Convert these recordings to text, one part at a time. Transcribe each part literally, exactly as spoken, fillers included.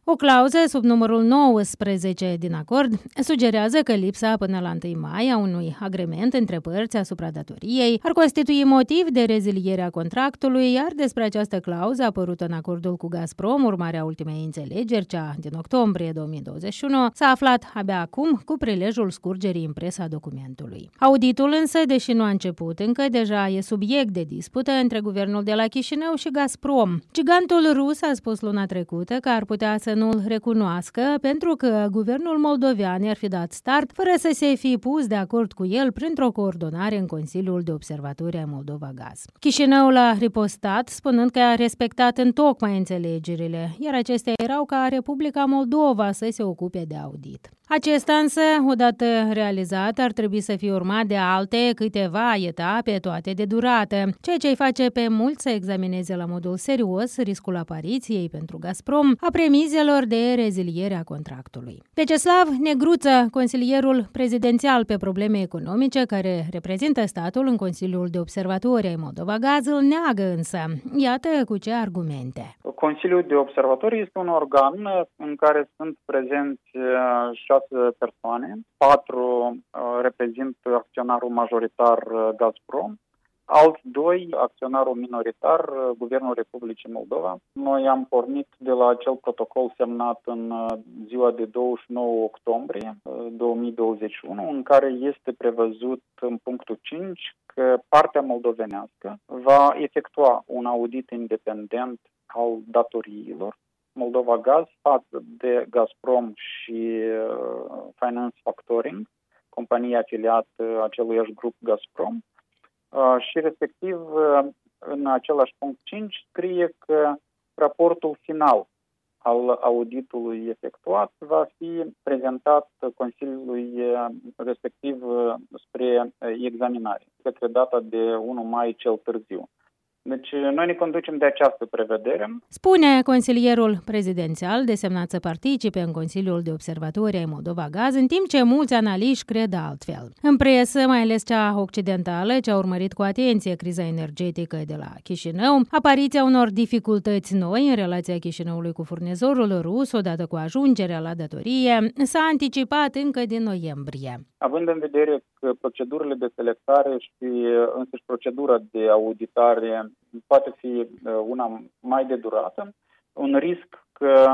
O clauză sub numărul nouăsprezece din acord sugerează că lipsa până la întâi mai a unui agrement între părți asupra datoriei ar constitui motiv de reziliere a contractului, iar despre această clauză apărută în acordul cu Gazprom, urmarea ultimei înțelegeri, cea din octombrie două mii douăzeci și unu, s-a aflat abia acum cu prilejul scurgerii în presă a documentului. Auditul însă, deși nu a început încă, deja e subiect de dispută între guvernul de la Chișinău și Gazprom. Gigantul rus a spus luna trecută că ar putea să nu-l recunoască pentru că guvernul moldovean i-ar fi dat start fără să se fi pus de acord cu el printr-o coordonare în Consiliul de Observatori ai Moldova Gaz. Chișinăul a ripostat spunând că a respectat întocmai înțelegerile, iar acestea erau ca Republica Moldova să se ocupe de audit. Acesta însă, odată realizat, ar trebui să fie urmat de alte câteva etape, toate de durată, ceea ce îi face pe mulți să examineze la modul serios riscul apariției pentru Gazprom a premizelor de reziliere a contractului. Vyacheslav Negruță, consilierul prezidențial pe probleme economice care reprezintă statul în Consiliul de Observatori ai Moldova Gaz, îl neagă însă. Iată cu ce argumente. Consiliul de Observatori este un organ în care sunt prezenți șase persoane, patru reprezintă acționarul majoritar Gazprom, alți doi acționarul minoritar, Guvernul Republicii Moldova. Noi am pornit de la acel protocol semnat în ziua de douăzeci și nouă octombrie două mii douăzeci și unu, în care este prevăzut în punctul cinci că partea moldovenească va efectua un audit independent al datoriilor Moldova Gaz față de Gazprom și Finance Factoring, compania afiliată aceluiași grup Gazprom, și respectiv în același punct cinci scrie că raportul final al auditului efectuat va fi prezentat Consiliului respectiv spre examinare, către data de unu mai cel târziu. Deci noi ne conducem de această prevedere. Spune consilierul prezidențial desemnat să participe în Consiliul de Observatori ai Moldova Gaz, în timp ce mulți analiști cred altfel. În presă, mai ales cea occidentală, ce a urmărit cu atenție criza energetică de la Chișinău, apariția unor dificultăți noi în relația Chișinăului cu furnizorul rus, odată cu ajungerea la datorie, s-a anticipat încă din noiembrie. Având în vedere că procedurile de selectare și însăși procedura de auditare poate fi una mai de durată, un risc că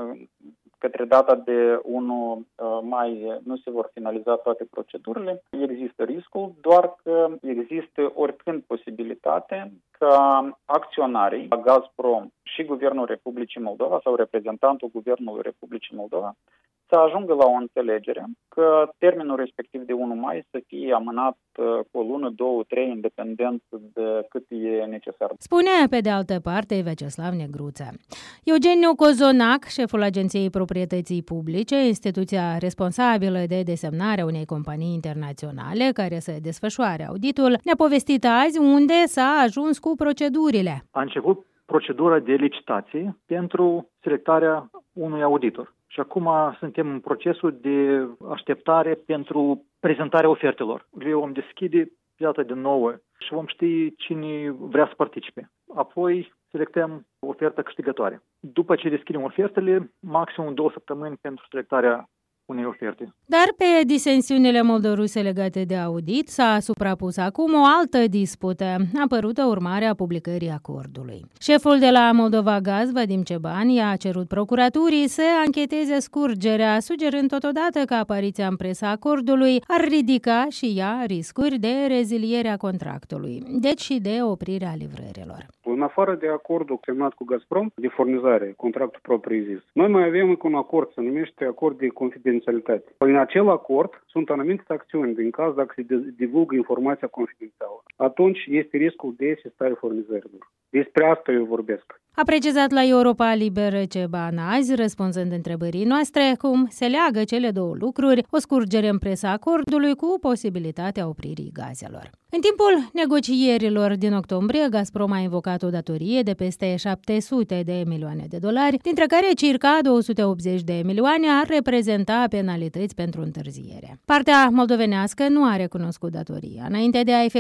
către data de unu mai nu se vor finaliza toate procedurile, există riscul, doar că există oricând posibilitate ca acționarii Gazprom și Guvernul Republicii Moldova sau reprezentantul Guvernului Republicii Moldova să ajungă la o înțelegere că termenul respectiv de unu mai să fie amânat cu o lună, două, trei, independent de cât e necesar. Spune pe de altă parte Vyacheslav Negruță. Eugeniu Cozonac, șeful Agenției Proprietății Publice, instituția responsabilă de desemnarea unei companii internaționale care să desfășoare auditul, ne-a povestit azi unde s-a ajuns cu procedurile. A început procedura de licitație pentru selectarea unui auditor. Și acum suntem în procesul de așteptare pentru prezentarea ofertelor. Le vom deschide data de nouă și vom ști cine vrea să participe. Apoi selectăm oferta câștigătoare. După ce deschidem ofertele, maximum două săptămâni pentru selectarea unei oferte. Dar pe disensiunile moldoruse legate de audit s-a suprapus acum o altă dispută, apărută urmare a publicării acordului. Șeful de la Moldova Gaz, Vadim Ceban, i-a cerut procuraturii să ancheteze scurgerea, sugerând totodată că apariția în presa acordului ar ridica și ea riscuri de reziliere a contractului, deci și de oprirea livrărilor. În afară de acordul semnat cu Gazprom de furnizare, contractul propriu-zis, noi mai avem încă un acord, se numește acord de confidențialitate. În acel acord sunt anumite acțiuni din caz dacă se divulgă informația confidențială. Atunci este riscul de asistare furnizărilor. Despre asta eu vorbesc. A precizat la Europa Liberă Ceban azi, răspunzând întrebării noastre, cum se leagă cele două lucruri, o scurgere în presa acordului cu posibilitatea opririi gazelor. În timpul negocierilor din octombrie, Gazprom a invocat o datorie de peste șapte sute de milioane de dolari, dintre care circa două sute optzeci de milioane ar reprezenta penalități pentru întârziere. Partea moldovenească nu a recunoscut datoria, înainte de a efectua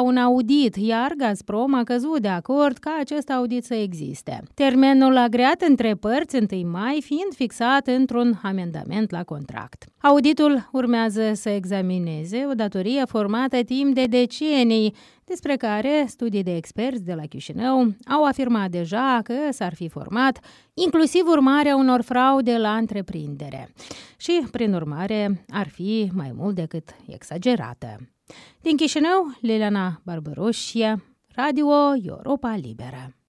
la un audit, iar Gazprom a căzut de acord ca acest audit să existe. Termenul agreat între părți, întâi mai, fiind fixat într-un amendament la contract. Auditul urmează să examineze o datorie formată timp de decenii, despre care studii de experți de la Chișinău au afirmat deja că s-ar fi format, inclusiv urmarea unor fraude la întreprindere și, prin urmare, ar fi mai mult decât exagerată. Din Chișinău, Liliana Barbaroșie, Radio Europa Liberă.